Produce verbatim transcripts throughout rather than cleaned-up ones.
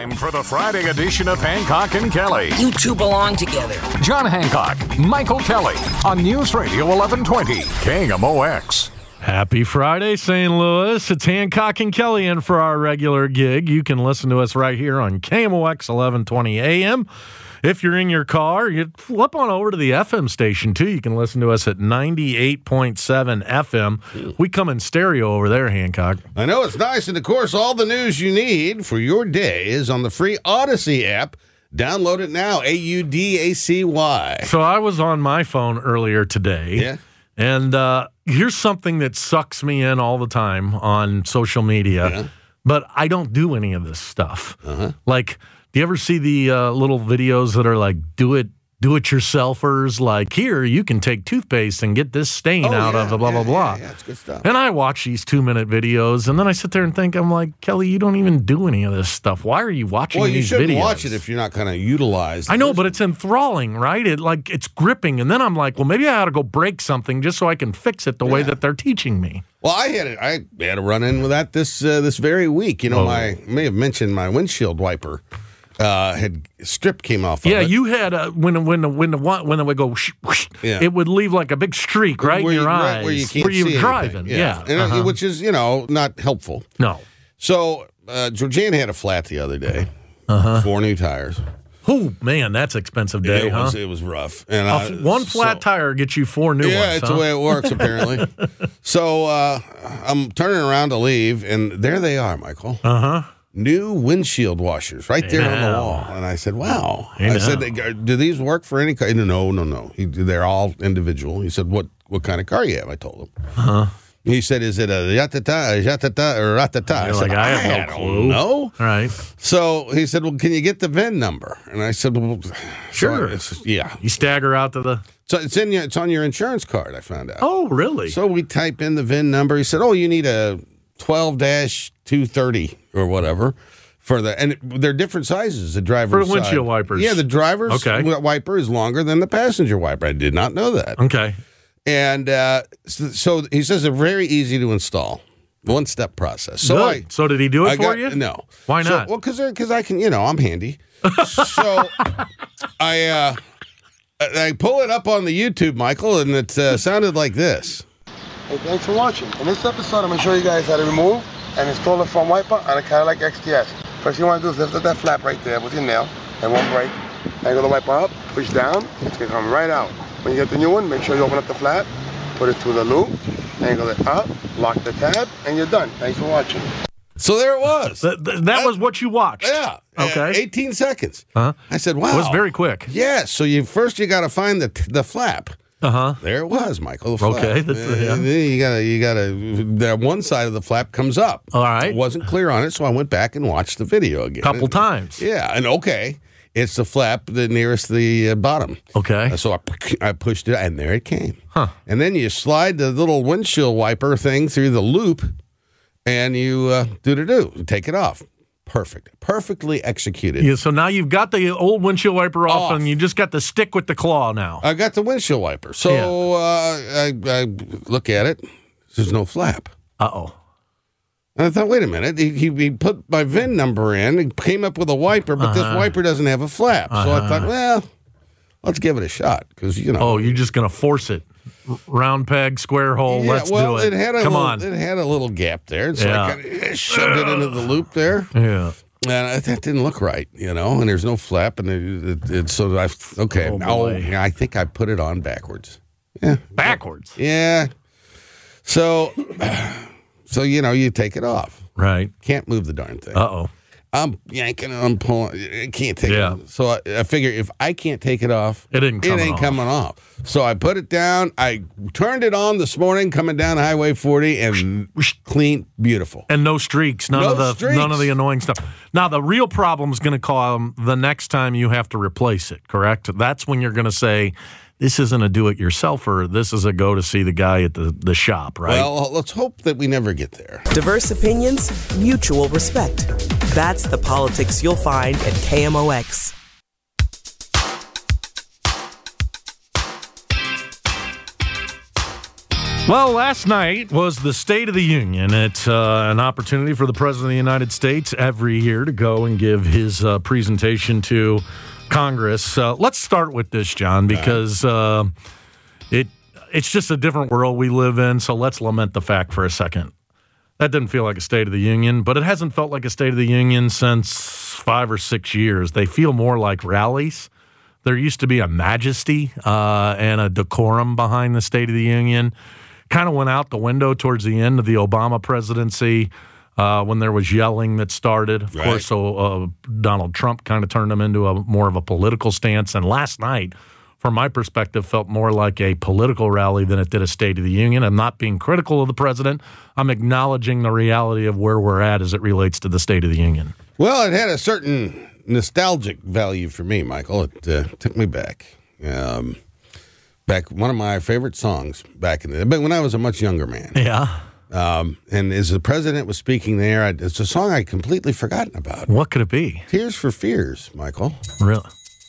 Time for the Friday edition of Hancock and Kelly. You two belong together. John Hancock, Michael Kelly on News Radio eleven twenty K M O X. Happy Friday, Saint Louis. It's Hancock and Kelly in for our regular gig. You can listen to us right here on K M O X eleven twenty A M. If you're in your car, you flip on over to the F M station, too. You can listen to us at ninety-eight point seven F M. We come in stereo over there, Hancock. I know it's nice, and of course, all the news you need for your day is on the free Odyssey app. Download it now, A U D A C Y. So I was on my phone earlier today. Yeah. And uh, here's something that sucks me in all the time on social media, Yeah. but I don't do any of this stuff. Uh-huh. Like, do you ever see the uh, little videos that are like, do it, do it yourselfers? Like, here, you can take toothpaste and get this stain Oh, out yeah, of the blah, yeah, blah, blah. Yeah, yeah, it's good stuff. And I watch these two-minute videos, and then I sit there and think, I'm like, Kelly, you don't even do any of this stuff. Why are you watching Well, you these shouldn't videos? watch it if you're not going to utilize I know, this. but it's enthralling, right? It like it's gripping, and then I'm like, well, maybe I ought to go break something just so I can fix it the way Yeah. that they're teaching me. Well, I had it. I had a run in with that this uh, this very week. You know, Oh. my I may have mentioned my windshield wiper uh, had strip came off. Yeah, of it. you had a, when when the when the one when it would go, whoosh, whoosh, Yeah. it would leave like a big streak right where in your you, eyes right where you can't where you see were driving. anything. Yeah, And, uh, uh-huh. which is you know not helpful. no. So uh, Georgiana had a flat the other day. Uh-huh. Four new tires. Oh man, that's expensive day, it huh? was it was rough. And A I, f- one flat so- tire gets you four new Yeah, ones. it's huh? the way it works apparently. So uh, I'm turning around to leave, and there they are, Michael. Uh huh. New windshield washers right there on the now. wall. And I said, wow. Hey, I said, now. do these work for any car? No, no, no. He, they're all individual. He said, what what kind of car you have? I told him. Uh-huh. He said, is it a yatata, a yatata, or ratata? You're said, like, I have no don't clue. know. All right. So he said, well, can you get the V I N number? And I said, well, Sure. So I said, yeah. You stagger out to the. So it's in your, it's on your insurance card, I found out. Oh, really? So we type in the V I N number. He said, oh, you need a twelve dash two thirty or whatever. For the and they're different sizes. The driver's For the windshield side. wipers. Yeah, the driver's Okay. wiper is longer than the passenger wiper. I did not know that. Okay. And uh, so, so he says they're very easy to install, one step process. So Good. I so did he do it I for got, you? No. Why So- not? well, because because I can, you know, I'm handy. So I uh, I pull it up on the YouTube, Michael, and it uh, sounded like this. Hey, thanks for watching. In this episode, I'm going to show you guys how to remove and install the front wiper on a Cadillac X T S. First thing you want to do is lift up that flap right there with your nail. It won't break. Angle the wiper up, push down, it's going to come right out. When you get the new one, make sure you open up the flap, put it through the loop, angle it up, lock the tab, and you're done. Thanks for watching. So there it was. That, that, that was what you watched. Yeah. Okay. Uh, eighteen seconds. Uh-huh. I said, wow. It was very quick. Yeah. So you first you got to find the the flap. Uh huh. There it was, Michael. The flap. Okay, that's- Uh, yeah. then you gotta you gotta that one side of the flap comes up. All right. It wasn't clear on it, so I went back and watched the video again. Couple And- times. Yeah, and okay, it's the flap the nearest the uh, bottom. Okay. Uh, So I, I pushed it, and there it came. Huh. And then you slide the little windshield wiper thing through the loop, and you uh, do to do take it off. Perfect, perfectly executed. Yeah, so now you've got the old windshield wiper off, Off. and you just got the stick with the claw now. I got the windshield wiper. So Yeah. uh, I, I look at it. There's no flap. Uh-oh. And I thought, wait a minute. He, he, he put my V I N number in and came up with a wiper, but this wiper doesn't have a flap. So I thought, well, let's give it a shot because, you know. Oh, you're just going to force it. R- round peg, square hole, yeah, let's well, do it. had a Come little, on. It had a little gap there. So Yeah. I kind of shoved it into the loop there. Yeah. And I, that didn't look right, you know, and there's no flap. And it, it, it, so I, okay, Oh, oh, boy. yeah, I think I put it on backwards. Yeah. Backwards. Yeah. So, so you know, you take it off. Right. Can't move the darn thing. Uh-oh. I'm yanking, I'm pulling. I can't take Yeah. it. So I, I figure if I can't take it off, It isn't it coming ain't off. coming off. So I put it down. I turned it on this morning, coming down Highway forty, and clean, beautiful. And no streaks, none No of the streaks. none of the annoying stuff. Now the real problem is going to come the next time you have to replace it. Correct? That's when you're going to say, "This isn't a do-it-yourselfer. This is a go to see the guy at the, the shop." Right? Well, let's hope that we never get there. Diverse opinions, mutual respect. That's the politics you'll find at K M O X. Well, last night was the State of the Union. It's uh, an opportunity for the President of the United States every year to go and give his uh, presentation to Congress. Uh, let's start with this, John, because uh, it it's just a different world we live in, so let's lament the fact for a second. That didn't feel like a State of the Union, but it hasn't felt like a State of the Union since five or six years. They feel more like rallies. There used to be a majesty uh, and a decorum behind the State of the Union. Kind of went out the window towards the end of the Obama presidency uh, when there was yelling that started. Of Right. course, so uh, Donald Trump kind of turned them into a more of a political stance. And last night, from my perspective, felt more like a political rally than it did a State of the Union. I'm not being critical of the president. I'm acknowledging the reality of where we're at as it relates to the State of the Union. Well, it had a certain nostalgic value for me, Michael. It uh, took me back. Um, back one of my favorite songs back in the but when I was a much younger man. Yeah. Um, and as the president was speaking there, I, it's a song I'd completely forgotten about. What could it be? Tears for Fears, Michael. Really?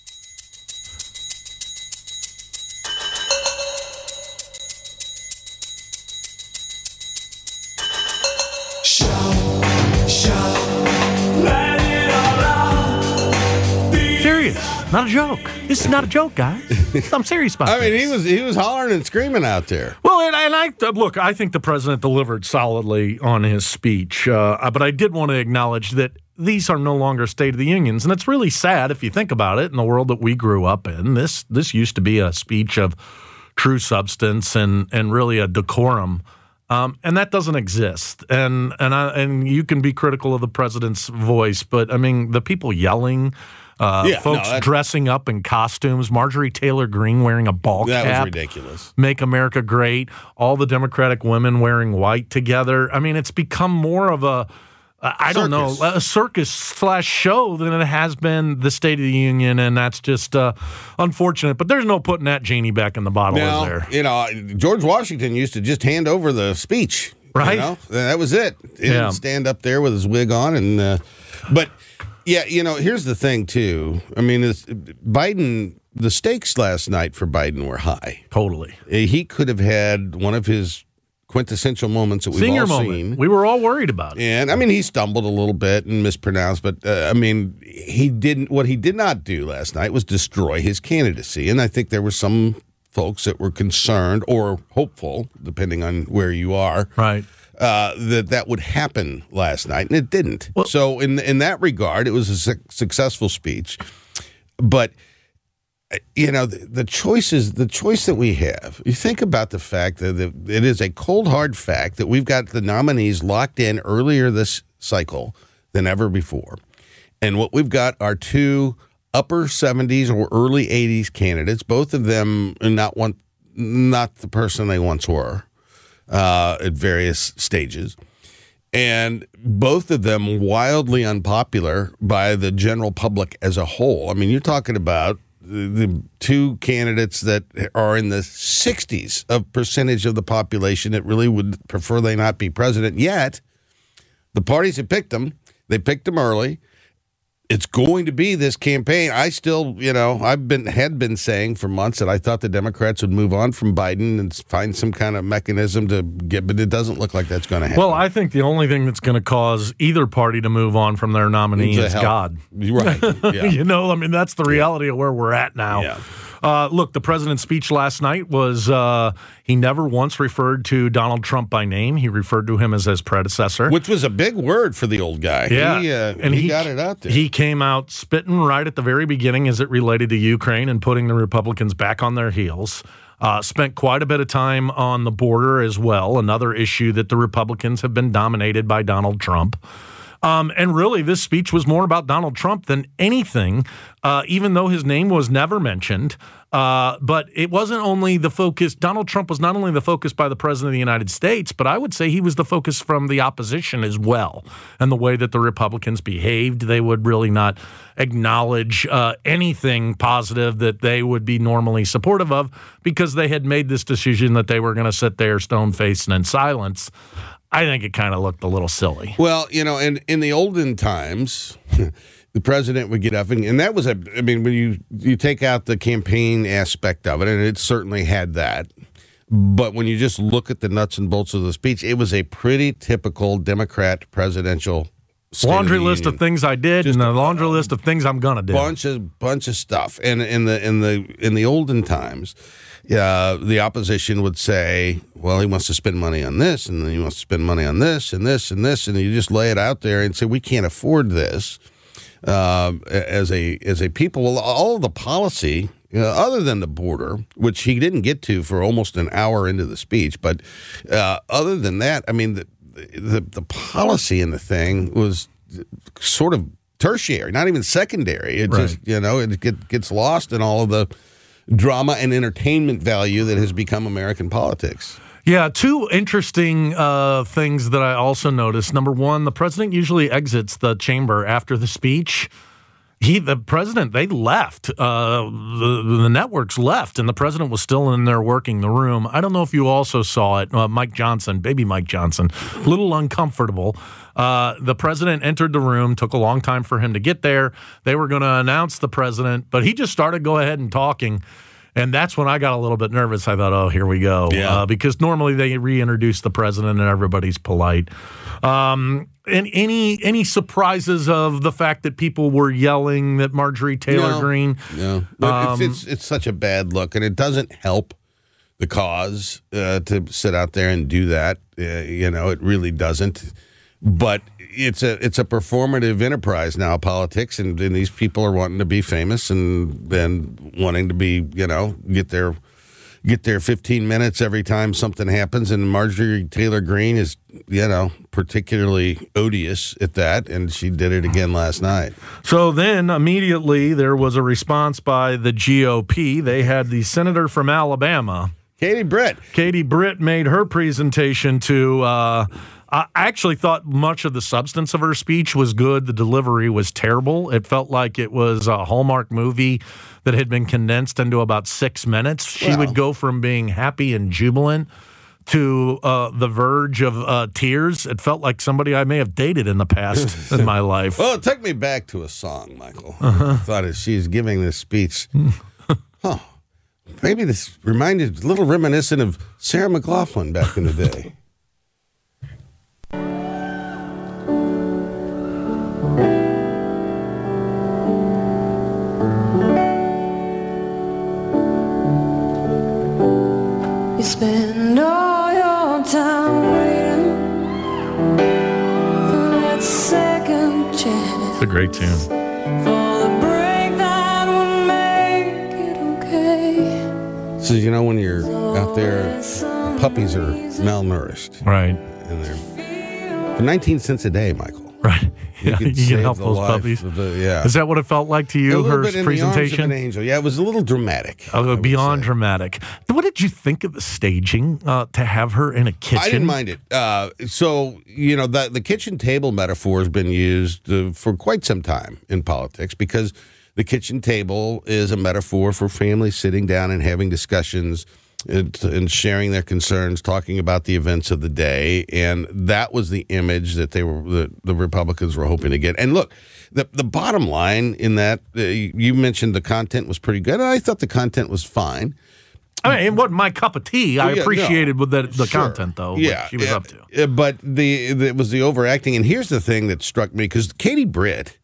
Serious. Not a joke. This is not a joke, guys. I'm serious about I mean, this. he was he was hollering and screaming out there. Well, and, and I look, I think the president delivered solidly on his speech, uh, but I did want to acknowledge that these are no longer State of the Unions, and it's really sad if you think about it. In the world that we grew up in, this this used to be a speech of true substance and and really a decorum, um, and that doesn't exist. And and I, and you can be critical of the president's voice, but I mean the people yelling. Uh, Yeah, folks no, that- dressing up in costumes, Marjorie Taylor Greene wearing a ball That cap. was ridiculous. Make America Great, all the Democratic women wearing white together. I mean, it's become more of a, I don't know, Circus. a circus slash show than it has been the State of the Union, and that's just uh, unfortunate. But there's no putting that genie back in the bottle, is Now, there? you know, George Washington used to just hand over the speech. Right. You know? That was it. He Yeah. didn't stand up there with his wig on. and uh, But, yeah, you know, here's the thing, too. I mean, it's, Biden, the stakes last night for Biden were high. Totally. He could have had one of his quintessential moments that we've Senior all moment. seen. We were all worried about it. And I mean, he stumbled a little bit and mispronounced, but uh, I mean, he didn't. What he did not do last night was destroy his candidacy. And I think there were some folks that were concerned or hopeful, depending on where you are, Right. uh, that that would happen last night, and it didn't. So in in that regard, it was a su- successful speech. But you know, the, the choices, the choice that we have, you think about the fact that the, it is a cold, hard fact that we've got the nominees locked in earlier this cycle than ever before. And what we've got are two upper seventies or early eighties candidates, both of them not one, not the person they once were uh, at various stages. And both of them wildly unpopular by the general public as a whole. I mean, you're talking about the two candidates that are in the sixties of percentage of the population that really would prefer they not be president. Yet, the parties that picked them, they picked them early. It's going to be this campaign. I still, you know, I've been had been saying for months that I thought the Democrats would move on from Biden and find some kind of mechanism to get, but it doesn't look like that's going to happen. Well, I think the only thing that's going to cause either party to move on from their nominee To is help. God. Right. Yeah. You know, I mean, that's the reality of where we're at now. Yeah. Uh, look, the president's speech last night was uh, he never once referred to Donald Trump by name. He referred to him as his predecessor. Which was a big word for the old guy. Yeah, He, uh, and he, he got it out there. He came out spitting right at the very beginning as it related to Ukraine and putting the Republicans back on their heels. Uh, spent quite a bit of time on the border as well, another issue that the Republicans have been dominated by Donald Trump. Um, and really, this speech was more about Donald Trump than anything, uh, even though his name was never mentioned. Uh, but it wasn't only the focus. Donald Trump was not only the focus by the president of the United States, but I would say he was the focus from the opposition as well. And the way that the Republicans behaved, they would really not acknowledge uh, anything positive that they would be normally supportive of because they had made this decision that they were going to sit there stone-faced and in silence. I think it kind of looked a little silly. Well, you know, in, in the olden times, the president would get up, and, and that was a, I mean, when you, you take out the campaign aspect of it, and it certainly had that, But when you just look at the nuts and bolts of the speech, it was a pretty typical Democrat presidential laundry list of things I did, just and a laundry list of things I'm gonna do. Bunch of bunch of stuff. And in the in the in the olden times, uh, the opposition would say, "Well, he wants to spend money on this, and then he wants to spend money on this, and this, and this," and you just lay it out there and say, "We can't afford this." Uh, as a as a people, well, all of the policy. Uh, other than the border, which he didn't get to for almost an hour into the speech, but uh, other than that, I mean, the, the the policy in the thing was sort of tertiary, not even secondary. It right. just, you know, it get, gets lost in all of the drama and entertainment value that has become American politics. Yeah, two interesting uh, things that I also noticed. Number one, the president usually exits the chamber after the speech. He, the president, they left. Uh, the, the networks left, and the president was still in there working the room. I don't know if you also saw it. Uh, Mike Johnson, baby Mike Johnson, a little uncomfortable. Uh, the president entered the room. Took a long time for him to get there. They were going to announce the president, but he just started go ahead and talking. And that's when I got a little bit nervous. I thought, oh, here we go. Yeah. Uh, because normally they reintroduce the president and everybody's polite. Um, and any any surprises of the fact that people were yelling that Marjorie Taylor no, Greene? No. Um, it's, it's, it's such a bad look, and it doesn't help the cause uh, to sit out there and do that. Uh, you know, it really doesn't. But it's a it's a performative enterprise now, politics, and, and these people are wanting to be famous and then wanting to be, you know, get their get their fifteen minutes every time something happens. And Marjorie Taylor Greene is, you know, particularly odious at that, and she did it again last night. So then immediately there was a response by the G O P. They had the senator from Alabama, Katie Britt. Katie Britt made her presentation to. Uh, I actually thought much of the substance of her speech was good. The delivery was terrible. It felt like it was a Hallmark movie that had been condensed into about six minutes. She well, would go from being happy and jubilant to uh, the verge of uh, tears. It felt like somebody I may have dated in the past in my life. Well, it took me back to a song, Michael. Uh-huh. I thought as she's giving this speech, oh, maybe this reminded a little reminiscent of Sarah McLachlan back in the day. You spend all your time waiting for that second chance. It's a great tune. For the break that would make it okay. So, you know, when you're out there, puppies are malnourished. Right. And they're for nineteen cents a day, Michael. Right. Yeah, you can help those puppies. The, yeah. Is that what it felt like to you, a little her bit in presentation? The arms of an angel. Yeah, it was a little dramatic. Oh, beyond dramatic. What did you think of the staging uh, to have her in a kitchen? I didn't mind it. Uh, so, you know, the, the kitchen table metaphor has been used uh, for quite some time in politics because the kitchen table is a metaphor for families sitting down and having discussions and, and sharing their concerns, talking about the events of the day, and that was the image that they were the, the Republicans were hoping to get. And look, the the bottom line in that uh, you mentioned the content was pretty good. I thought the content was fine. I mean, it wasn't my cup of tea. I well, yeah, appreciated no, with the, the sure. content, though. Yeah, what she was yeah, up to. But the, the it was the overacting. And here's the thing that struck me because Katie Britt.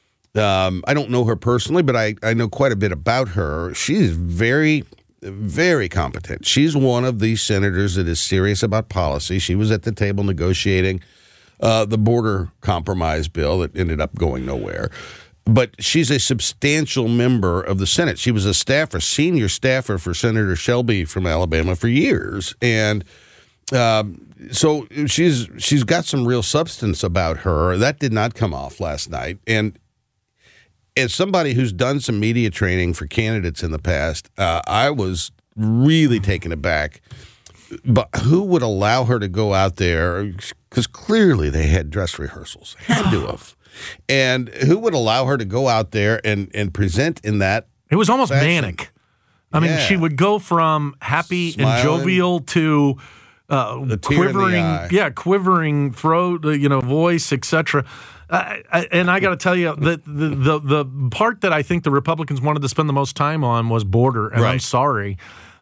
Um, I don't know her personally, but I, I know quite a bit about her. She's very, very competent. She's one of these senators that is serious about policy. She was at the table negotiating uh, the border compromise bill that ended up going nowhere. But she's a substantial member of the Senate. She was a staffer, senior staffer for Senator Shelby from Alabama for years. And um, so she's she's got some real substance about her. That did not come off last night. And as somebody who's done some media training for candidates in the past, uh, I was really taken aback. But who would allow her to go out there? Because clearly they had dress rehearsals. Had to have. And who would allow her to go out there and, and present in that? It was almost fashion? manic. I mean, Yeah. she would go from happy Smiling. and jovial to uh, The tear in the quivering, eye. yeah, quivering throat, uh, you know, voice, et cetera. Uh, I, and I got to tell you, the, the the the part that I think the Republicans wanted to spend the most time on was border. And I'm Right. sorry,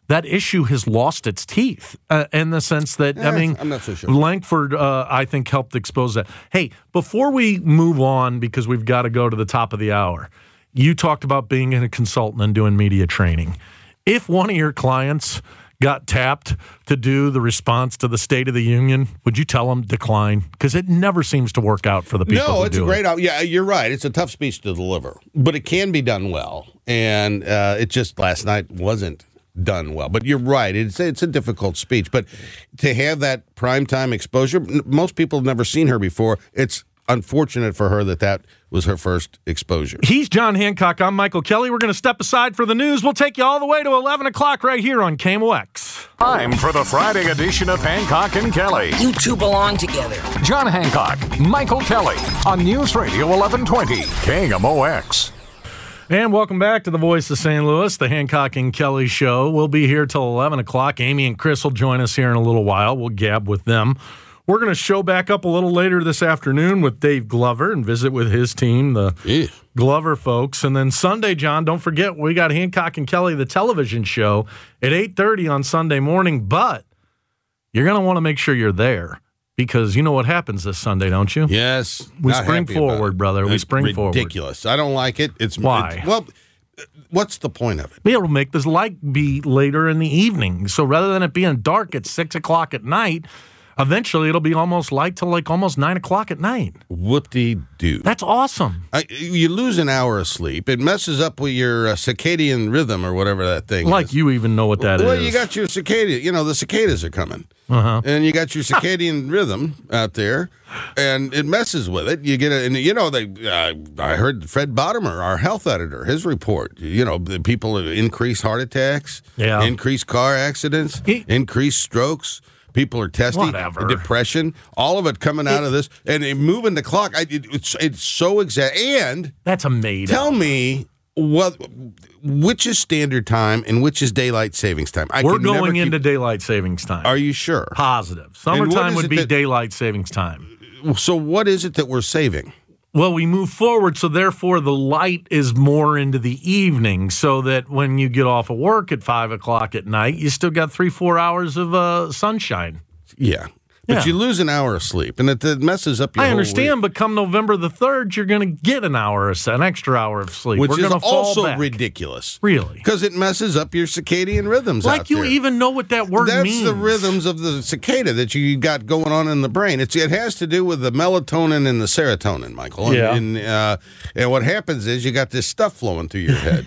that issue has lost its teeth uh, in the sense that, Eh, I mean, I'm not so sure. Langford, uh, I think, helped expose that. Hey, before we move on, because we've got to go to the top of the hour, you talked about being a consultant and doing media training. If one of your clients got tapped to do the response to the State of the Union, would you tell them decline? Because it never seems to work out for the people No, who it's do a great. it. Out, yeah, you're right. It's a tough speech to deliver, but it can be done well. And uh, it just last night wasn't done well. But you're right. It's it's a difficult speech. But to have that primetime exposure, n- most people have never seen her before. It's unfortunate for her that that was her first exposure. He's John Hancock. I'm Michael Kelly. We're going to step aside for the news. We'll take you all the way to eleven o'clock right here on K M O X. Time for the Friday edition of Hancock and Kelly. You two belong together. John Hancock, Michael Kelly on News Radio eleven twenty K M O X. And welcome back to the Voice of Saint Louis, the Hancock and Kelly Show. We'll be here till eleven o'clock. Amy and Chris will join us here in a little while. We'll gab with them. We're going to show back up a little later this afternoon with Dave Glover and visit with his team, the Yeah. Glover folks. And then Sunday, John, don't forget, we got Hancock and Kelly, the television show, at eight thirty on Sunday morning. But you're going to want to make sure you're there because you know what happens this Sunday, don't you? Yes. We not spring happy about forward, it. brother. We It's spring forward. Ridiculous. I don't like it. It's Why? it's- well, what's the point of it? Be able to make this light be later in the evening. So rather than it being dark at six o'clock at night, eventually it'll be almost light till like almost nine o'clock at night. Whoop-de-doo. That's awesome. I, you lose an hour of sleep. It messes up with your uh, circadian rhythm or whatever that thing Like is. you even know what that is. well, you got your cicada. You know, the cicadas are coming. Uh-huh. And you got your circadian rhythm out there, and it messes with it. You get it, and you know, they. Uh, I heard Fred Bottomer, our health editor, his report. You know, the people increase heart attacks, Yeah. increase car accidents, He- increase strokes. People are testy, Whatever. depression, all of it coming out of this, and it, moving the clock. I, it, it's it's so exact. And That's a made tell up. me what which is standard time and which is daylight savings time. I We're can never going keep- into daylight savings time. Are you sure? Positive. what Summertime is would it be that- daylight savings time. So what is it that we're saving? Well, we move forward, so therefore the light is more into the evening, so that when you get off of work at five o'clock at night, you still got three, four hours of uh, sunshine. Yeah. But Yeah. you lose an hour of sleep, and it, it messes up your I whole understand, week, but come November the third, you're going to get an hour, of, an extra hour of sleep. which We're is going to fall also back. ridiculous. Really? Because it messes up your circadian rhythms out Like you there. even know what that word That's means. the rhythms of the cicada that you got going on in the brain. It's it has to do with the melatonin and the serotonin, Michael. Yeah. And and, uh, and what happens is you got this stuff flowing through your head,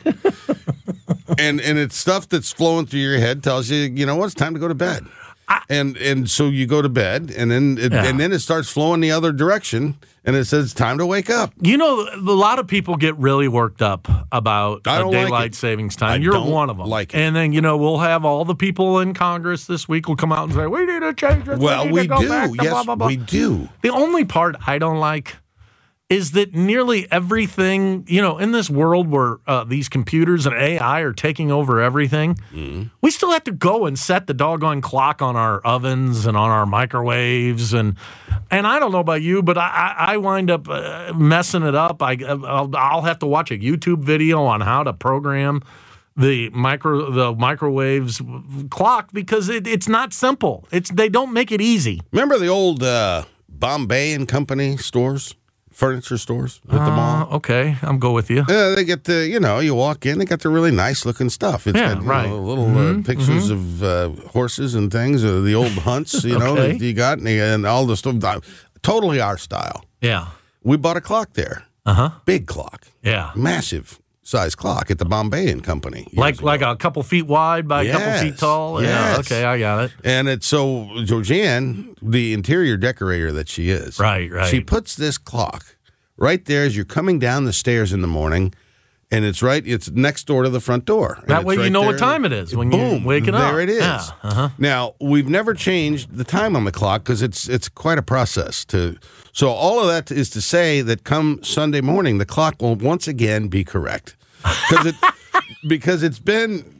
and and it's stuff that's flowing through your head tells you, you know what, it's time to go to bed. And and so you go to bed, and then it, Yeah. and then it starts flowing the other direction, and it says time to wake up. You know, a lot of people get really worked up about I uh, don't like daylight it. savings time. I You're don't one of them. like it. And then, you know, we'll have all the people in Congress this week will come out and say, we need to change this. Well, need we to go do. back to Yes, blah, blah, blah." we do. The only part I don't like is that nearly everything, you know, in this world where uh, these computers and A I are taking over everything, Mm-hmm. we still have to go and set the doggone clock on our ovens and on our microwaves. And and I don't know about you, but I, I I wind up uh, messing it up. I, I'll, I'll have to watch a YouTube video on how to program the micro the microwaves clock because it, it's not simple. It's they don't make it easy. Remember the old uh, Bombay and Company stores, furniture stores at the mall? Uh, okay, I'm go with you. Yeah, they get the, you know, you walk in, they got the really nice looking stuff. It's Yeah, got, you right. know, little uh, pictures of uh, horses and things, uh, the old hunts, you know, Okay. that you got, and, and all the stuff. uh, Totally our style. Yeah. We bought a clock there. Uh huh. Big clock. Yeah. Massive size clock at the Bombay and Company. years Like ago. like a couple feet wide by a couple Yes, feet tall. Yeah. yes. Okay, I got it. And it's so, Georgianne, the interior decorator that she is. Right, right. She puts this clock right there as you're coming down the stairs in the morning, and it's right, it's next door to the front door. And That it's way you right know what there. time it is when you're Boom, waking up. There it is. Yeah, uh-huh. Now, we've never changed the time on the clock because it's it's quite a process to. So all of that is to say that come Sunday morning, the clock will once again be correct because it because it's been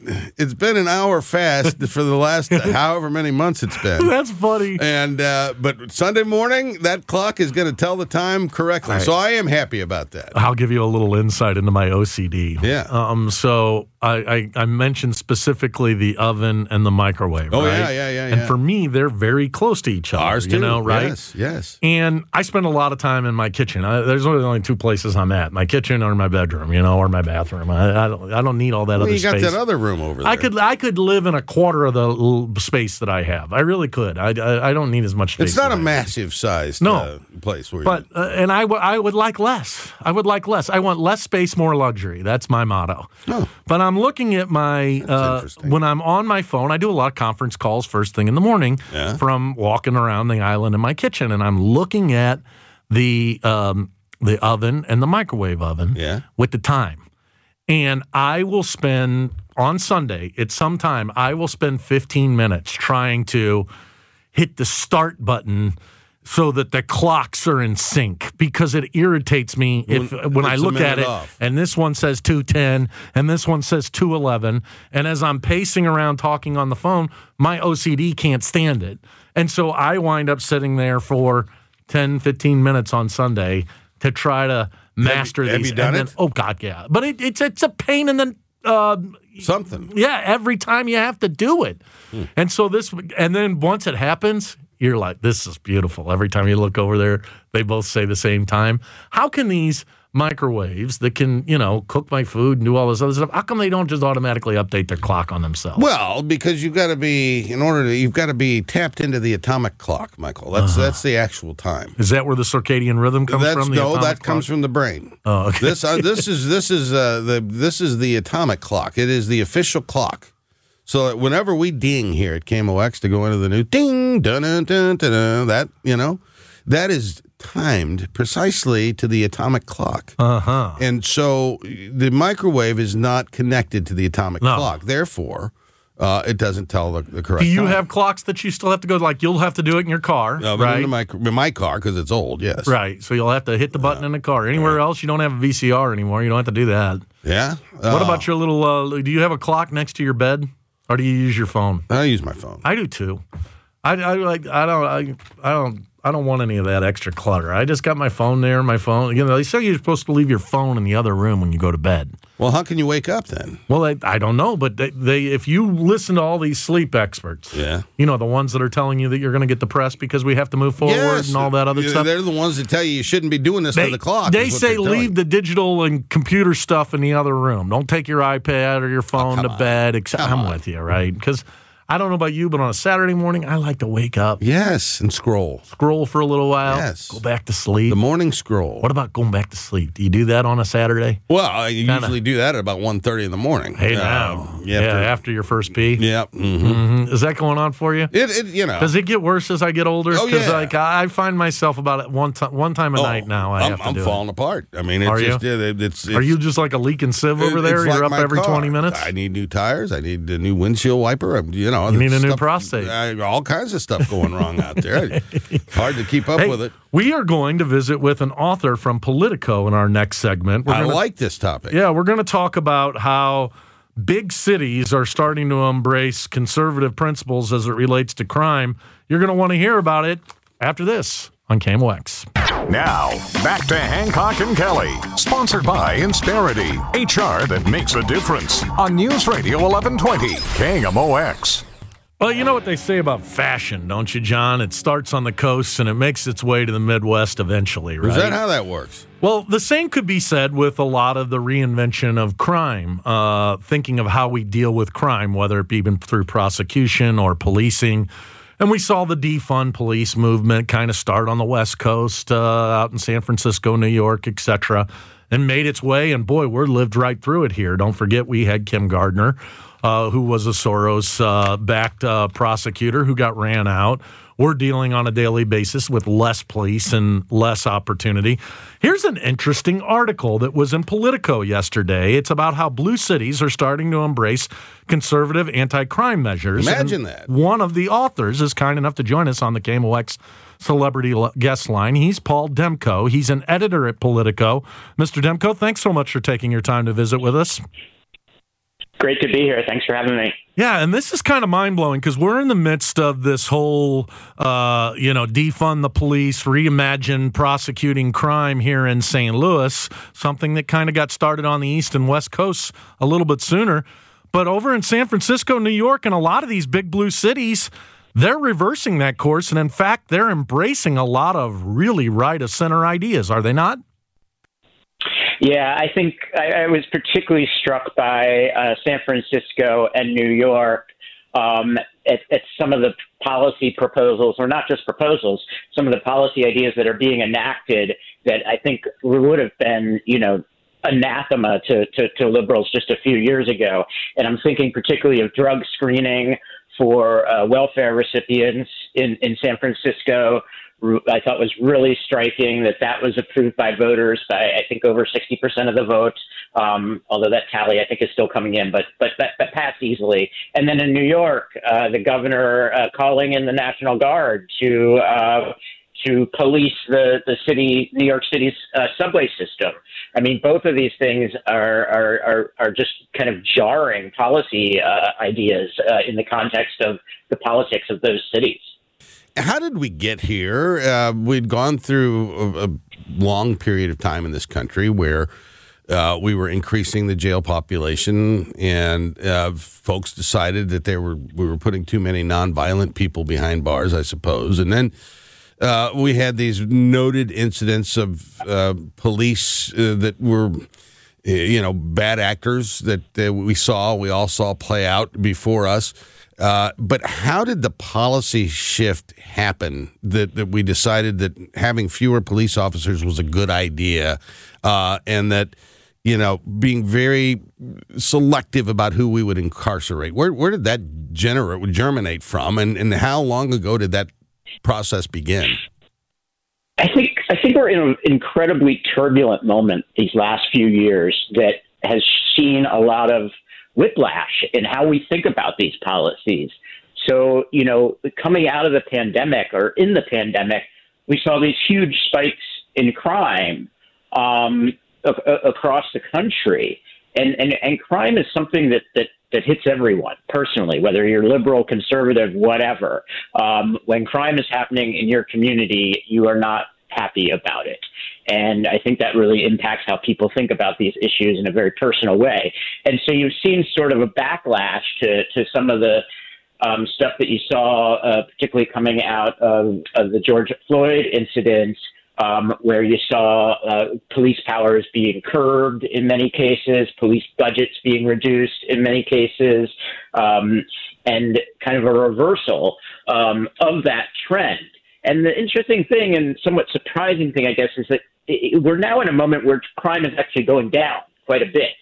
it's been an hour fast for the last however many months it's been. That's funny. And uh, but Sunday morning, that clock is going to tell the time correctly. Right. So I am happy about that. I'll give you a little insight into my O C D. Yeah. Um. So I, I, I mentioned specifically the oven and the microwave. Oh, right? yeah, yeah, yeah, And yeah. for me, they're very close to each other. Ours you too. know, right? Yes, yes. And I spend a lot of time in my kitchen. I, there's only, only two places I'm at: my kitchen or my bedroom, you know, or my bathroom. I, I don't. I don't need all that Well, other you got space. that other room over there. I could. I could live in a quarter of the l- space that I have. I really could. I, I, I don't need as much space. It's not as a I massive sized No. uh, place. Where But uh, and I, w- I would like less. I would like less. I want less space, more luxury. That's my motto. Oh. But I'm looking at my uh, interesting. when I'm on my phone. I do a lot of conference calls first thing in the morning Yeah. from walking around the island in my kitchen, and I'm looking at the um, the oven and the microwave oven Yeah. with the time. And I will spend on Sunday at some time. I will spend fifteen minutes trying to hit the start button so that the clocks are in sync, because it irritates me if When when I it's a look at minute it off. and this one says two ten and this one says two eleven, and as I'm pacing around talking on the phone, my O C D can't stand it. And so I wind up sitting there for ten, fifteen minutes on Sunday to try to master have these. you done and then, it? Oh God, yeah. But it, it's it's a pain in the uh, Something. yeah, every time you have to do it. Hmm. And so this, and then once it happens, you're like, this is beautiful. Every time you look over there, they both say the same time. How can these microwaves that can, you know, cook my food and do all this other stuff, how come they don't just automatically update their clock on themselves? Well, because you've got to be in order to you've got to be tapped into the atomic clock, Michael. That's Uh-huh. that's the actual time. Is that where the circadian rhythm comes That's from? The no, atomic that comes clock? from the brain. Oh, okay. This uh, this is this is uh, the this is the atomic clock. It is the official clock. So that whenever we ding here at K M O X to go into the new ding, dun dun dun dun, dun, that you know, that is timed precisely to the atomic clock. Uh-huh. And so the microwave is not connected to the atomic No. clock. Therefore, uh, it doesn't tell the, the correct Do you time. have clocks that you still have to go, like you'll have to do it in your car, Uh, but right? in, my, in my car, because it's old, yes. Right. So you'll have to hit the button in the car. Anywhere else, you don't have a V C R anymore. You don't have to do that. Yeah. What Uh, about your little, uh, do you have a clock next to your bed? Or do you use your phone? I use my phone. I do too. I, I like. I don't. I, I don't. I don't want any of that extra clutter. I just got my phone there. My phone. You know, they say you're supposed to leave your phone in the other room when you go to bed. Well, how can you wake up then? Well, I, I don't know, but they, they. If you listen to all these sleep experts, Yeah. you know, the ones that are telling you that you're going to get depressed because we have to move forward Yes. and all that other Yeah, stuff. They're the ones that tell you you shouldn't be doing this They, to the clock. they is what say they're telling leave you. the digital and computer stuff in the other room. Don't take your iPad or your phone come to on. bed. Except Come I'm on. with you, right? Because I don't know about you, but on a Saturday morning, I like to wake up, Yes, and scroll. scroll for a little while, Yes. go back to sleep. The morning scroll. What about going back to sleep? Do you do that on a Saturday? Well, I Kinda. usually do that at about one thirty in the morning. Hey, Um, now. you Yeah, have to- after your first pee? Yeah. hmm Mhm. Is that going on for you? It, it, you know. Does it get worse as I get older? Oh, Because yeah. like I find myself about it one time, one time a Oh, night now. I I'm, have to I'm do falling apart. I mean, it's Are you? just, yeah, it- it's, it's. it. Are you just like a leaking sieve over it- there? it's You're like up my every car. twenty minutes. I need new tires. I need a new windshield wiper. I'm- You know, You need a new stuff- prostate. I, all kinds of stuff going wrong out there. It's hard to keep up Hey, with it. we are going to visit with an author from Politico in our next segment. We're I gonna, like this topic. Yeah, we're going to talk about how big cities are starting to embrace conservative principles as it relates to crime. You're going to want to hear about it after this on K M O X. Now, back to Hancock and Kelly, sponsored by Insperity, H R that makes a difference, on News Radio eleven twenty, K M O X. Well, you know what they say about fashion, don't you, John? It starts on the coast and it makes its way to the Midwest eventually, right? Is that how that works? Well, the same could be said with a lot of the reinvention of crime, uh, thinking of how we deal with crime, whether it be even through prosecution or policing. And we saw the defund police movement kind of start on the West Coast, uh, out in San Francisco, New York, et cetera, and made its way. And boy, we're lived right through it here. Don't forget we had Kim Gardner, uh, who was a Soros-backed uh, prosecutor who got ran out. We're dealing on a daily basis with less police and less opportunity. Here's an interesting article that was in Politico yesterday. It's about how blue cities are starting to embrace conservative anti-crime measures. Imagine And that. One of the authors is kind enough to join us on the K M O X celebrity guest line. He's Paul Demko. He's an editor at Politico. Mister Demko, thanks so much for taking your time to visit with us. Great to be here. Thanks for having me. Yeah, and this is kind of mind-blowing because we're in the midst of this whole, uh, you know, defund the police, reimagine prosecuting crime here in Saint Louis, something that kind of got started on the East and West Coasts a little bit sooner. But over in San Francisco, New York, and a lot of these big blue cities, they're reversing that course. And in fact, they're embracing a lot of really right-of-center ideas, are they not? Yeah, I think I, I was particularly struck by uh, San Francisco and New York um, at, at some of the policy proposals, or not just proposals, some of the policy ideas that are being enacted that I think would have been, you know, anathema to, to, to liberals just a few years ago. And I'm thinking particularly of drug screening for uh, welfare recipients in, in San Francisco. I thought was really striking that that was approved by voters by, I think, over sixty percent of the vote, um, although that tally, I think, is still coming in, but but that, that passed easily. And then in New York, uh, the governor uh, calling in the National Guard to uh, to police the, the city, New York City's uh, subway system. I mean, both of these things are are, are, are just kind of jarring policy uh, ideas uh, in the context of the politics of those cities. How did we get here? Uh, we'd gone through a, a long period of time in this country where uh, we were increasing the jail population, and uh, folks decided that they were we were putting too many nonviolent people behind bars, I suppose. And then uh, we had these noted incidents of uh, police uh, that were, you know, bad actors that uh, we saw, we all saw play out before us. Uh, but how did the policy shift happen that, that we decided that having fewer police officers was a good idea, uh, and that, you know, being very selective about who we would incarcerate? Where where did that generate, germinate from, and, and how long ago did that process begin? I think I think we're in an incredibly turbulent moment these last few years that has seen a lot of whiplash in how we think about these policies. So, you know, coming out of the pandemic or in the pandemic, we saw these huge spikes in crime um, a- across the country. And, and, and crime is something that, that, that hits everyone personally, whether you're liberal, conservative, whatever. Um, when crime is happening in your community, you are not happy about it. And I think that really impacts how people think about these issues in a very personal way. And so you've seen sort of a backlash to, to some of the um, stuff that you saw, uh, particularly coming out of, of the George Floyd incident, um, where you saw uh, police powers being curbed in many cases, police budgets being reduced in many cases, um, and kind of a reversal um, of that trend. And the interesting thing and somewhat surprising thing, I guess, is that it, we're now in a moment where crime is actually going down quite a bit.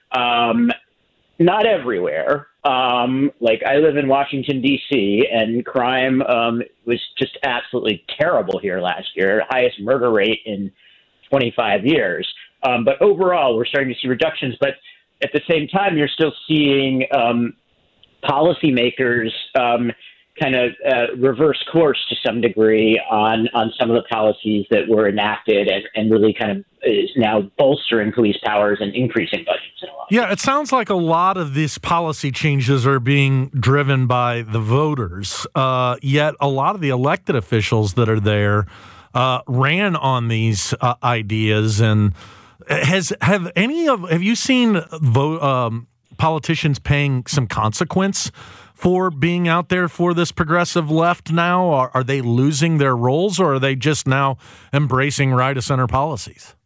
Um, not everywhere. Um, like I live in Washington, D C, and crime um, was just absolutely terrible here last year, highest murder rate in twenty-five years. Um, but overall, we're starting to see reductions. But at the same time, you're still seeing um, policymakers um, kind of uh, reverse course to some degree on, on some of the policies that were enacted and, and really kind of is now bolstering police powers and increasing budgets in a lot. Yeah, it sounds like a lot of these policy changes are being driven by the voters, uh, yet a lot of the elected officials that are there uh, ran on these uh, ideas. And has have any of have you seen vote, um, politicians paying some consequence for being out there for this progressive left now? Are, are they losing their roles, or are they just now embracing right-of-center policies?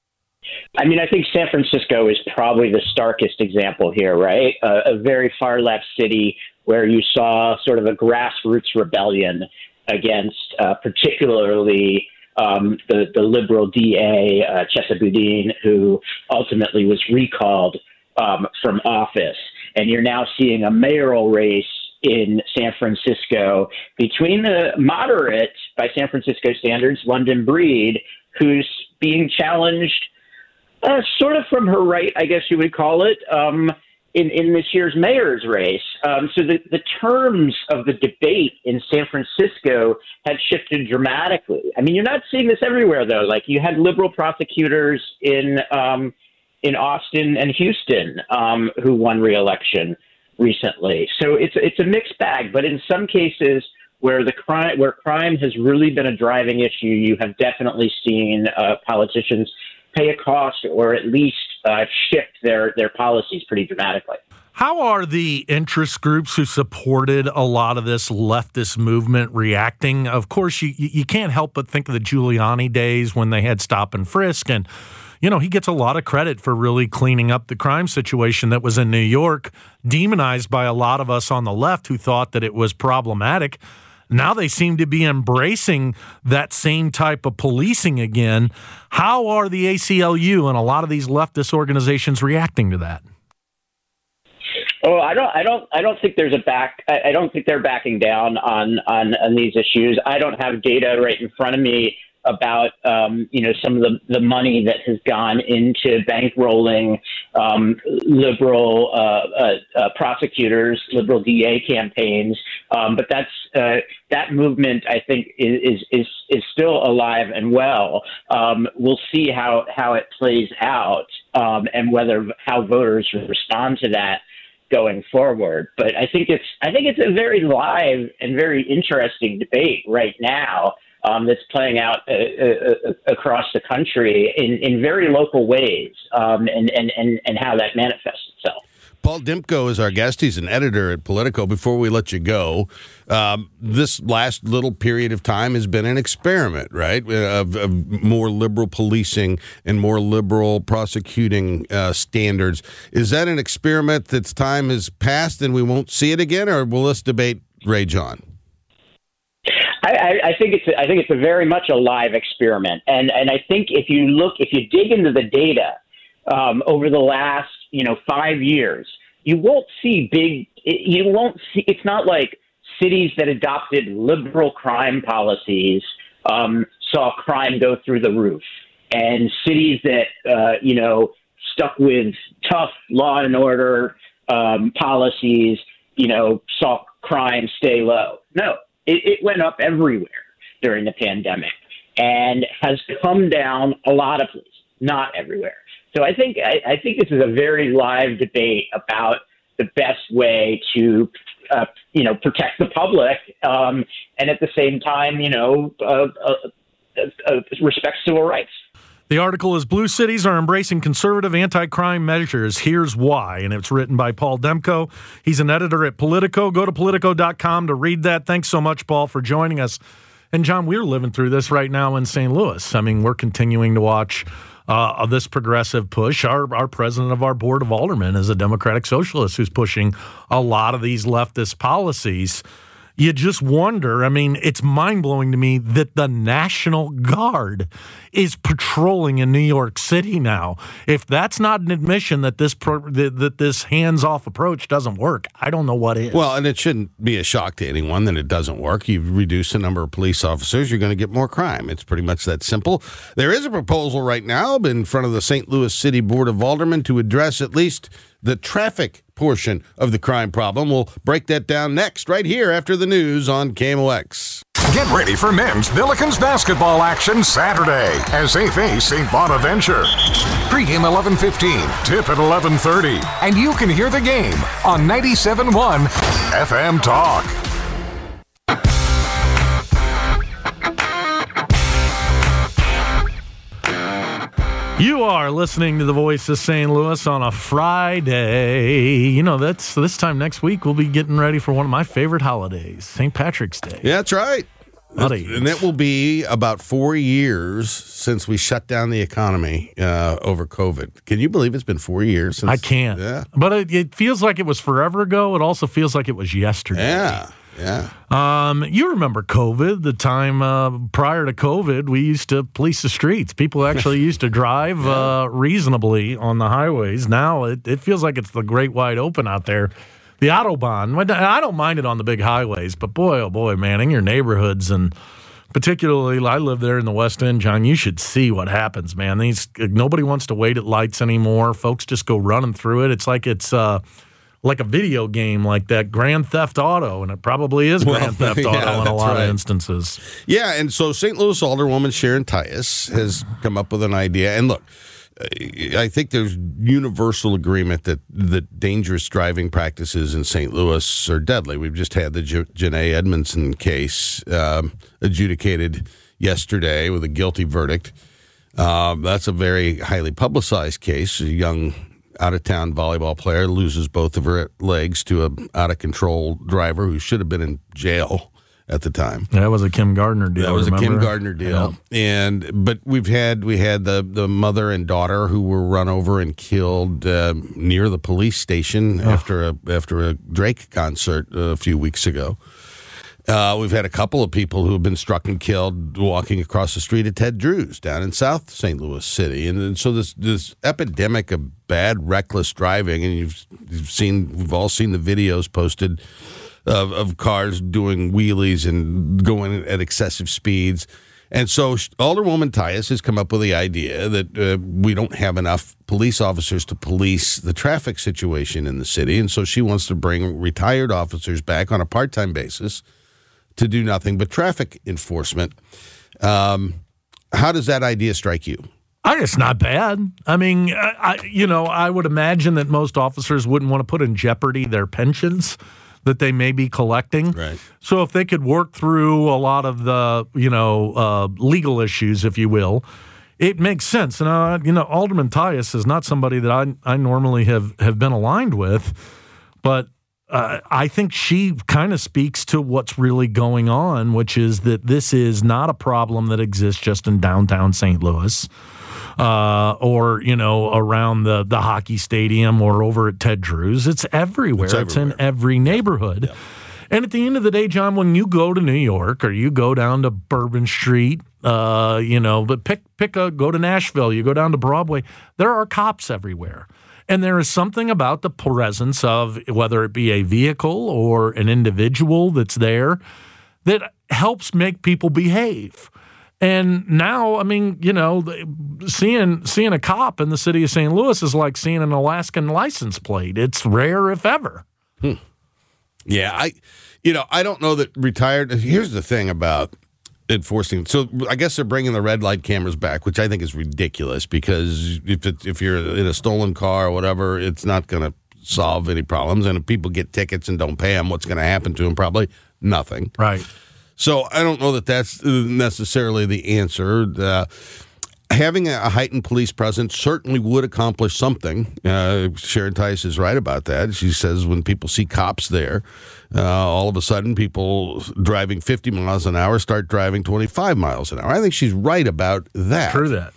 I mean, I think San Francisco is probably the starkest example here, right? Uh, a very far-left city where you saw sort of a grassroots rebellion against uh, particularly um, the, the liberal D A, uh, Chesa Boudin, who ultimately was recalled um, from office. And you're now seeing a mayoral race in San Francisco between the moderate, by San Francisco standards, London Breed, who's being challenged uh, sort of from her right, I guess you would call it, um, in, in this year's mayor's race. Um, so the, the terms of the debate in San Francisco had shifted dramatically. I mean, you're not seeing this everywhere, though. Like you had liberal prosecutors in um, in Austin and Houston um, who won re-election recently. So it's it's a mixed bag, but in some cases where the crime where crime has really been a driving issue, you have definitely seen uh, politicians pay a cost or at least uh, shift their their policies pretty dramatically. How are the interest groups who supported a lot of this leftist movement reacting? Of course, you you can't help but think of the Giuliani days when they had stop and frisk, and you know, he gets a lot of credit for really cleaning up the crime situation that was in New York, demonized by a lot of us on the left who thought that it was problematic. Now they seem to be embracing that same type of policing again. How are the A C L U and a lot of these leftist organizations reacting to that? Oh, I don't, I don't, I don't think there's a back. I don't think they're backing down on, on, on these issues. I don't have data right in front of me about, um, you know, some of the, the money that has gone into bankrolling um, liberal uh, uh, uh, prosecutors, liberal D A campaigns. Um, but that's uh, that movement, I think, is is is still alive and well. Um, we'll see how how it plays out um, and whether how voters respond to that going forward. But I think it's I think it's a very live and very interesting debate right now um, that's playing out uh, uh, across the country in, in very local ways, um, and, and, and, and how that manifests itself. Paul Dymko is our guest. He's an editor at Politico. Before we let you go, um, this last little period of time has been an experiment, right, of, of more liberal policing and more liberal prosecuting uh, standards. Is that an experiment that's time has passed and we won't see it again, or will this debate rage on? I, I think it's I think it's a very much a live experiment, and and I think if you look if you dig into the data um, over the last you know five years, you won't see big. You won't see. It's not like cities that adopted liberal crime policies um, saw crime go through the roof, and cities that uh, you know stuck with tough law and order um, policies, you know, saw crime stay low. No. It, it went up everywhere during the pandemic and has come down a lot of places, not everywhere. So I think I, I think this is a very live debate about the best way to, uh, you know, protect the public um, and at the same time, you know, uh, uh, uh, respect civil rights. The article is Blue Cities Are Embracing Conservative Anti-Crime Measures. Here's why. And it's written by Paul Dymko. He's an editor at Politico. Go to Politico dot com to read that. Thanks so much, Paul, for joining us. And, John, we're living through this right now in Saint Louis. I mean, we're continuing to watch uh, this progressive push. Our, our president of our board of aldermen is a Democratic Socialist who's pushing a lot of these leftist policies. You just wonder, I mean, it's mind-blowing to me that the National Guard is patrolling in New York City now. If that's not an admission that this pro, that, that this hands-off approach doesn't work, I don't know what is. Well, and it shouldn't be a shock to anyone that it doesn't work. You reduce the number of police officers, you're going to get more crime. It's pretty much that simple. There is a proposal right now in front of the Saint Louis City Board of Aldermen to address at least the traffic portion of the crime problem. We'll break that down next, right here after the news on K M O X. Get ready for men's Billikens basketball action Saturday as they face Saint Bonaventure. Pregame eleven fifteen, tip at eleven thirty, and you can hear the game on ninety-seven point one F M Talk. You are listening to the Voice of Saint Louis on a Friday. You know, that's this time next week, we'll be getting ready for one of my favorite holidays, Saint Patrick's Day. Yeah, that's right. Buddy. And it will be about four years since we shut down the economy uh, over COVID. Can you believe it's been four years since? I can't. Yeah. But it, it feels like it was forever ago. It also feels like it was yesterday. Yeah. Yeah. Um, you remember COVID, the time uh, prior to COVID, we used to police the streets. People actually used to drive yeah. uh, reasonably on the highways. Now it, it feels like it's the great wide open out there. The Autobahn, I don't mind it on the big highways, but boy, oh boy, man, in your neighborhoods, and particularly I live there in the West End, John, you should see what happens, man. These Nobody wants to wait at lights anymore. Folks just go running through it. It's like it's... Uh, like a video game like that, Grand Theft Auto, and it probably is Grand well, Theft Auto yeah, in a lot right. of instances. Yeah, and so Saint Louis Alderwoman Sharon Tyus has come up with an idea. And look, I think there's universal agreement that the dangerous driving practices in Saint Louis are deadly. We've just had the J- Janae Edmondson case um, adjudicated yesterday with a guilty verdict. Um, that's a very highly publicized case. A young out-of-town volleyball player loses both of her legs to a out-of-control driver who should have been in jail at the time. That was a Kim Gardner deal. That was remember? a Kim Gardner deal. Yeah. And but we've had we had the, the mother and daughter who were run over and killed uh, near the police station oh. after a after a Drake concert a few weeks ago. Uh, we've had a couple of people who have been struck and killed walking across the street at Ted Drew's down in South Saint Louis City. And, and so this this epidemic of bad, reckless driving, and you've, you've seen, we've all seen the videos posted of, of cars doing wheelies and going at excessive speeds. And so Alderwoman Tyus has come up with the idea that uh, we don't have enough police officers to police the traffic situation in the city. And so she wants to bring retired officers back on a part-time basis to do nothing but traffic enforcement. Um, how does that idea strike you? I, it's not bad. I mean, I, I, you know, I would imagine that most officers wouldn't want to put in jeopardy their pensions that they may be collecting. Right. So if they could work through a lot of the, you know, uh, legal issues, if you will, it makes sense. And, uh, you know, Alderman Tyus is not somebody that I, I normally have, have been aligned with, but Uh, I think she kind of speaks to what's really going on, which is that this is not a problem that exists just in downtown Saint Louis uh, or, you know, around the, the hockey stadium or over at Ted Drew's. It's everywhere. It's, it's everywhere. in every neighborhood. Yeah. And at the end of the day, John, when you go to New York or you go down to Bourbon Street, uh, you know, but pick, pick a, go to Nashville, you go down to Broadway, there are cops everywhere. And there is something about the presence of, whether it be a vehicle or an individual that's there, that helps make people behave. And now, I mean, you know, seeing seeing a cop in the city of Saint Louis is like seeing an Alaskan license plate. It's rare, if ever. Hmm. Yeah, I, you know, I don't know that retired. Here's the thing about enforcing. So I guess they're bringing the red light cameras back, which I think is ridiculous because if it, if you're in a stolen car or whatever, it's not going to solve any problems. And if people get tickets and don't pay them, what's going to happen to them? Probably nothing. Right. So I don't know that that's necessarily the answer. Uh, having a heightened police presence certainly would accomplish something. Uh, Sharon Tice is right about that. She says when people see cops there, uh, all of a sudden people driving fifty miles an hour start driving twenty-five miles an hour. I think she's right about that. True that.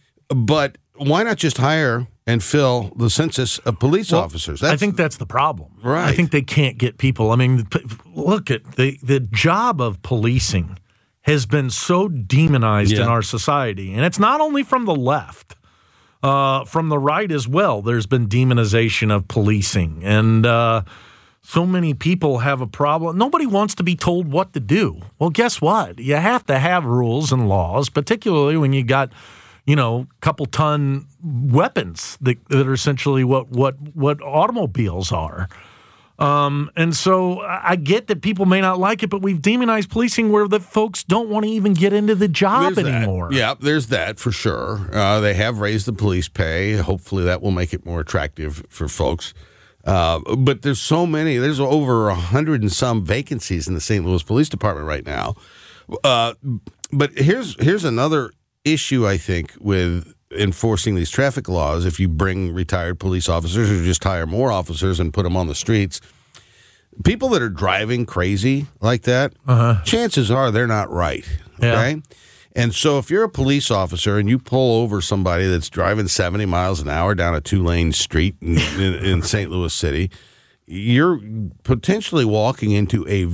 But why not just hire and fill the census of police well, officers? That's, I think that's the problem. Right. I think they can't get people. I mean, look at the, the job of policing has been so demonized yeah. in our society. And it's not only from the left, uh, from the right as well. There's been demonization of policing. And uh, so many people have a problem. Nobody wants to be told what to do. Well, guess what? You have to have rules and laws, particularly when you got, you know, couple ton weapons that, that are essentially what, what, what automobiles are. Um, and so I get that people may not like it, but we've demonized policing where the folks don't want to even get into the job there's anymore. That. Yeah, there's that for sure. Uh, they have raised the police pay. Hopefully that will make it more attractive for folks. Uh, but there's so many. There's over a hundred and some vacancies in the Saint Louis Police Department right now. Uh, but here's here's another issue, I think, with enforcing these traffic laws. If you bring retired police officers or just hire more officers and put them on the streets, people that are driving crazy like that, uh-huh. chances are they're not right. Okay. Yeah. And so if you're a police officer and you pull over somebody that's driving seventy miles an hour down a two-lane street in, in, in Saint Louis City, you're potentially walking into a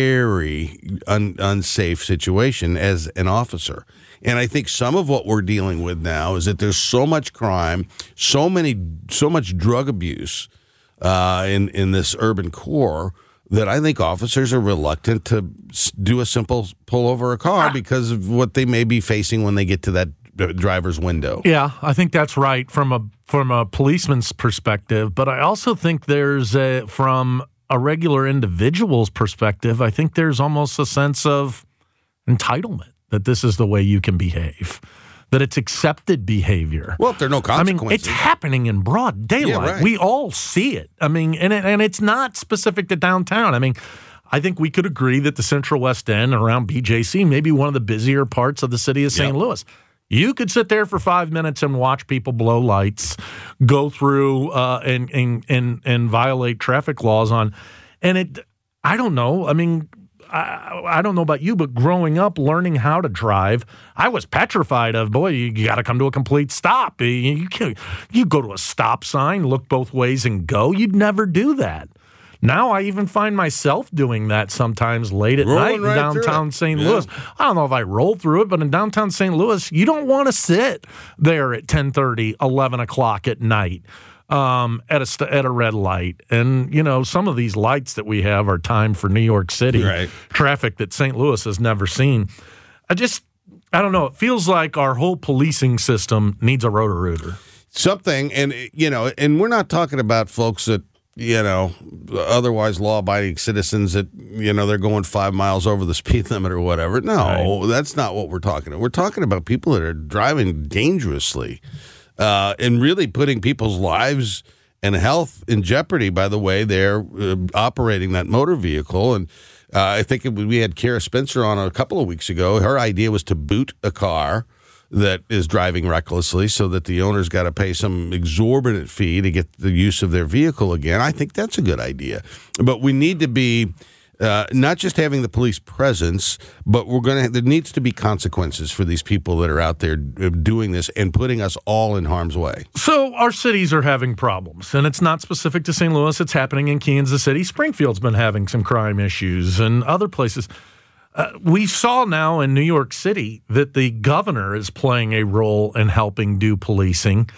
very un, unsafe situation as an officer. And I think some of what we're dealing with now is that there's so much crime, so many, so much drug abuse uh, in in this urban core that I think officers are reluctant to do a simple pull over a car because of what they may be facing when they get to that driver's window. Yeah, I think that's right from a from a policeman's perspective, but I also think there's a, from a regular individual's perspective, I think there's almost a sense of entitlement that this is the way you can behave. that it's accepted behavior. Well, if there are no consequences. I mean, it's happening in broad daylight. Yeah, right. We all see it. I mean, and it, and it's not specific to downtown. I mean, I think we could agree that the Central West End around B J C may be one of the busier parts of the city of Saint Yep. Louis. You could sit there for five minutes and watch people blow lights, go through uh, and, and and and violate traffic laws on, and it. I don't know. I mean, I, I don't know about you, but growing up, learning how to drive, I was petrified of, boy, you, you got to come to a complete stop. You, you can't, you go to a stop sign, look both ways, and go. You'd never do that. Now I even find myself doing that sometimes late at Rolling night in right downtown through it. Saint Yeah. Louis. I don't know if I roll through it, but in downtown Saint Louis, you don't want to sit there at ten thirty, eleven o'clock at night um, at a st- at a red light. And, you know, some of these lights that we have are timed for New York City Right. traffic that Saint Louis has never seen. I just, I don't know. It feels like our whole policing system needs a Roto-Rooter. Something, and, you know, and we're not talking about folks that, you know, otherwise law-abiding citizens that, you know, they're going five miles over the speed limit or whatever. No, Right. that's not what we're talking about. We're talking about people that are driving dangerously uh, and really putting people's lives and health in jeopardy by the way they're uh, operating that motor vehicle. And uh, I think it, we had Kara Spencer on a couple of weeks ago. Her idea was to boot a car that is driving recklessly so that the owner's got to pay some exorbitant fee to get the use of their vehicle again. I think that's a good idea. But we need to be uh, not just having the police presence, but we're going to there needs to be consequences for these people that are out there doing this and putting us all in harm's way. So our cities are having problems, and it's not specific to Saint Louis. It's happening in Kansas City. Springfield's been having some crime issues and other places. Uh, we saw now in New York City that the governor is playing a role in helping do policing.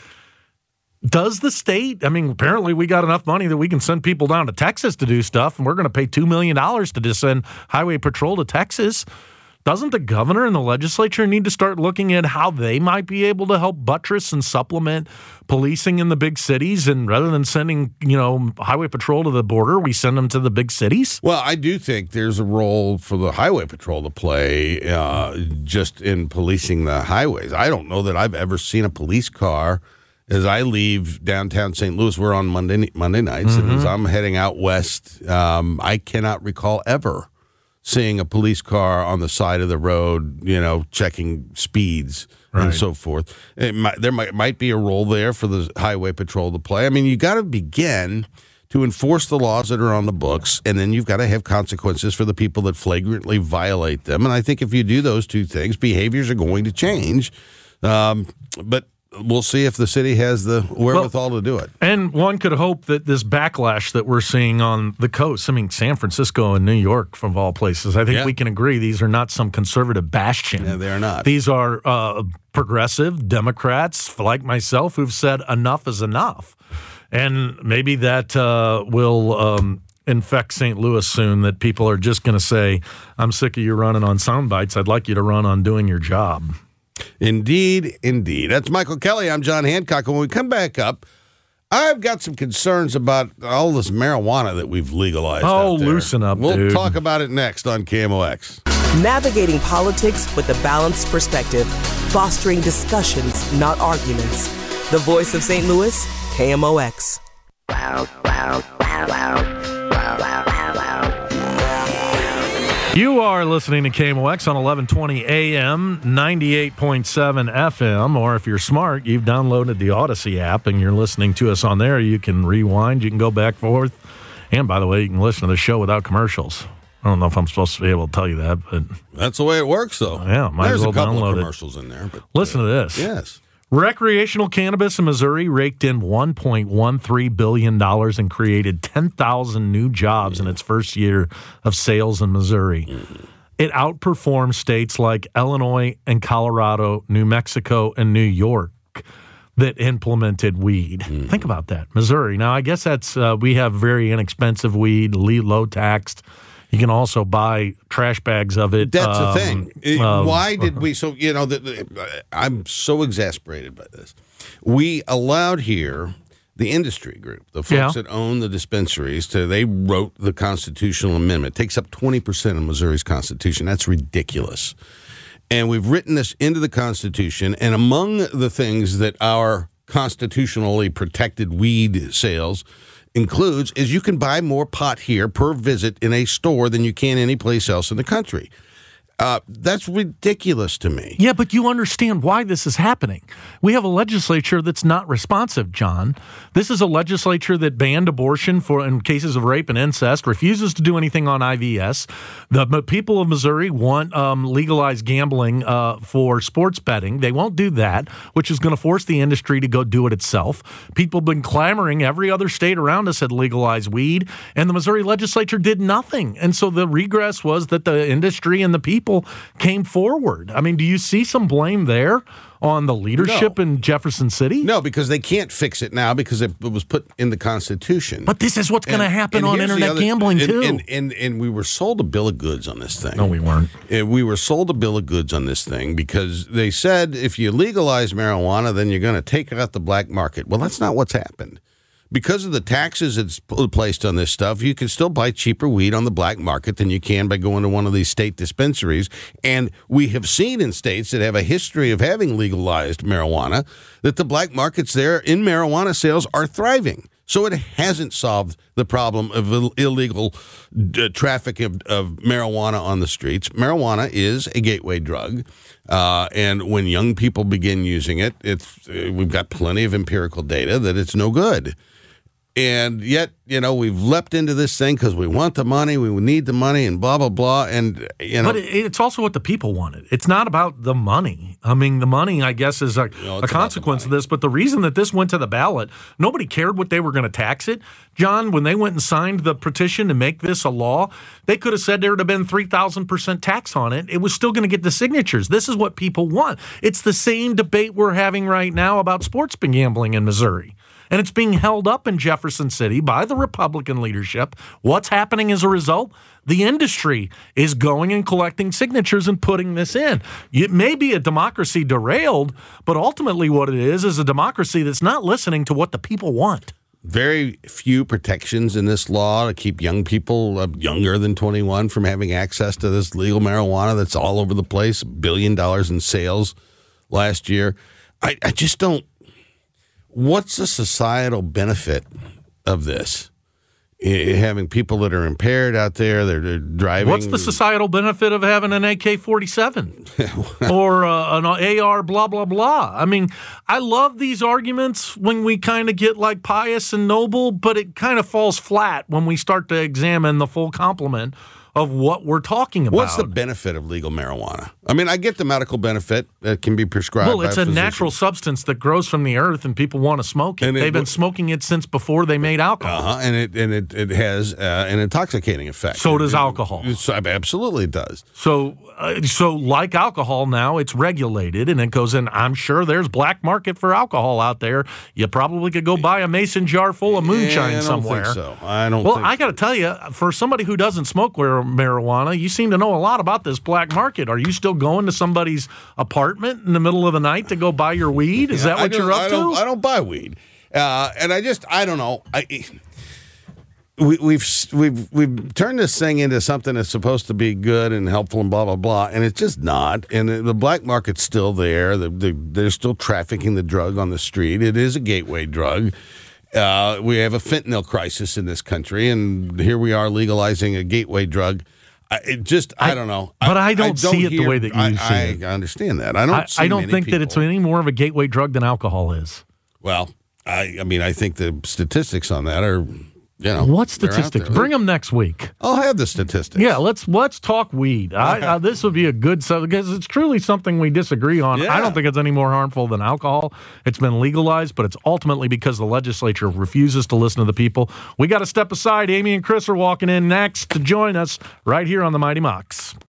Does the state? I mean, apparently we got enough money that we can send people down to Texas to do stuff, and we're going to pay two million dollars to just send highway patrol to Texas. Doesn't the governor and the legislature need to start looking at how they might be able to help buttress and supplement policing in the big cities? And rather than sending, you know, highway patrol to the border, we send them to the big cities? Well, I do think there's a role for the highway patrol to play uh, just in policing the highways. I don't know that I've ever seen a police car as I leave downtown Saint Louis. We're on Monday Monday nights, mm-hmm. and as I'm heading out west, um, I cannot recall ever seeing a police car on the side of the road, you know, checking speeds right. and so forth. It might, there might, might be a role there for the highway patrol to play. I mean, you got to begin to enforce the laws that are on the books, and then you've got to have consequences for the people that flagrantly violate them. And I think if you do those two things, behaviors are going to change. Um, but we'll see if the city has the wherewithal well, to do it. And one could hope that this backlash that we're seeing on the coast, I mean, San Francisco and New York, from all places, I think yeah. we can agree these are not some conservative bastion. Yeah, they are not. These are uh, progressive Democrats like myself who've said enough is enough. And maybe that uh, will um, infect Saint Louis soon, that people are just going to say, I'm sick of you running on sound bites. I'd like you to run on doing your job. Indeed, indeed. That's Michael Kelly. I'm John Hancock. When we come back up, I've got some concerns about all this marijuana that we've legalized. Oh, out there. loosen up, We'll dude. talk about it next on K M O X. Navigating politics with a balanced perspective, fostering discussions, not arguments. The voice of Saint Louis, K M O X. You are listening to K M O X on eleven twenty A M, ninety-eight point seven F M, or if you're smart, you've downloaded the Odyssey app and you're listening to us on there. You can rewind, you can go back and forth, and by the way, you can listen to the show without commercials. I don't know if I'm supposed to be able to tell you that, but that's the way it works, though. Yeah, might There's as well a couple download of it. commercials in there. But, listen uh, to this. Yes. Recreational cannabis in Missouri raked in one point one three billion dollars and created ten thousand new jobs yeah. in its first year of sales in Missouri. Mm-hmm. It outperformed states like Illinois and Colorado, New Mexico, and New York that implemented weed. Mm-hmm. Think about that. Missouri. Now, I guess that's uh, we have very inexpensive weed, low taxed. You can also buy trash bags of it. That's um, the thing. It, uh, why did we? So, you know, the, the, I'm so exasperated by this. We allowed here the industry group, the folks yeah. that own the dispensaries, to they wrote the constitutional amendment. It takes up twenty percent of Missouri's constitution. That's ridiculous. And we've written this into the Constitution. And among the things that our constitutionally protected weed sales includes is you can buy more pot here per visit in a store than you can anyplace else in the country. Uh, that's ridiculous to me. Yeah, but you understand why this is happening. We have a legislature that's not responsive, John. This is a legislature that banned abortion for in cases of rape and incest, refuses to do anything on I V S. The people of Missouri want um, legalized gambling uh, for sports betting. They won't do that, which is going to force the industry to go do it itself. People have been clamoring. Every other state around us had legalized weed, and the Missouri legislature did nothing. And so the regress was that the industry and the people came forward. I mean, do you see some blame there on the leadership no. in Jefferson City? No, because they can't fix it now because it was put in the Constitution. But this is what's going to happen and on internet other, gambling, and, too. And, and, and we were sold a bill of goods on this thing. No, we weren't. And we were sold a bill of goods on this thing because they said if you legalize marijuana, then you're going to take out the black market. Well, that's not what's happened. Because of the taxes that's placed on this stuff, you can still buy cheaper weed on the black market than you can by going to one of these state dispensaries. And we have seen in states that have a history of having legalized marijuana that the black markets there in marijuana sales are thriving. So it hasn't solved the problem of Ill- illegal uh, traffic of, of marijuana on the streets. Marijuana is a gateway drug. Uh, and when young people begin using it, it's uh, we've got plenty of empirical data that it's no good. And yet, you know, we've leapt into this thing because we want the money, we need the money, and blah, blah, blah. And, you know. But it's also what the people wanted. It's not about the money. I mean, the money, I guess, is a, you know, a consequence of this. But the reason that this went to the ballot, nobody cared what they were going to tax it. John, when they went and signed the petition to make this a law, they could have said there would have been three thousand percent tax on it. It was still going to get the signatures. This is what people want. It's the same debate we're having right now about sports gambling in Missouri. And it's being held up in Jefferson City by the Republican leadership. What's happening as a result? The industry is going and collecting signatures and putting this in. It may be a democracy derailed, but ultimately what it is is a democracy that's not listening to what the people want. Very few protections in this law to keep young people uh, younger than twenty-one from having access to this legal marijuana that's all over the place. A billion dollars in sales last year. I, I just don't. What's the societal benefit of this? I, having people that are impaired out there, they're, they're driving. What's the societal benefit of having an A K forty-seven or uh, an A R blah, blah, blah? I mean, I love these arguments when we kind of get like pious and noble, but it kind of falls flat when we start to examine the full complement of what we're talking about. What's the benefit of legal marijuana? I mean, I get the medical benefit that can be prescribed. Well, it's by a, a physician. natural substance that grows from the earth, and people want to smoke it. And it They've been w- smoking it since before they made alcohol. Uh-huh, and it and it, it has uh, an intoxicating effect. So does it, alcohol. It, it absolutely does. So, uh, so like alcohol now, it's regulated, and it goes in. I'm sure there's black market for alcohol out there. You probably could go buy a mason jar full of moonshine yeah, I don't somewhere. Think so I don't. Well, think I got to tell you, for somebody who doesn't smoke marijuana, you seem to know a lot about this black market. Are you still going to somebody's apartment in the middle of the night to go buy your weed? Is Yeah, that what I you're don't- up I to? don't, I don't buy weed, uh, and I just I don't know. I we, we've we've we've turned this thing into something that's supposed to be good and helpful and blah blah blah, and it's just not. And the, the black market's still there. The, the, they're still trafficking the drug on the street. It is a gateway drug. Uh, we have a fentanyl crisis in this country, and here we are legalizing a gateway drug. I, it just, I, I don't know. But I, I, don't see it hear, the way that you I, see I, it. I understand that. I don't I, see I don't many think people. that it's any more of a gateway drug than alcohol is. Well, I, I mean, I think the statistics on that are, you know. What they're out statistics? there. Bring them next week. I'll have the statistics. Yeah, let's let's talk weed. I, I, this would be a good subject because it's truly something we disagree on. Yeah. I don't think it's any more harmful than alcohol. It's been legalized, but it's ultimately because the legislature refuses to listen to the people. We got to step aside. Amy and Chris are walking in next to join us right here on the Mighty Mox.